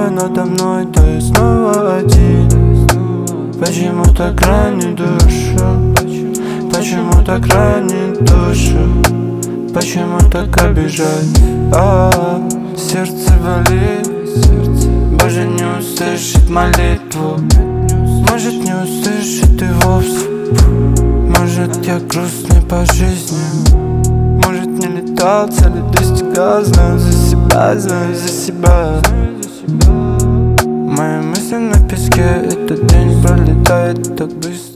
небо надо мной, то я снова один. Почему так ранит душу? Почему так ранит душу? Почему так обижать? Сердце болит, Боже, не услышит молитву. Может, не услышит и вовсе. Может, я грустный по жизни. Может, не летал, цели достигал. Знаю за себя, знаю за себя. Мои мысли на песке, этот день пролетает так быстро.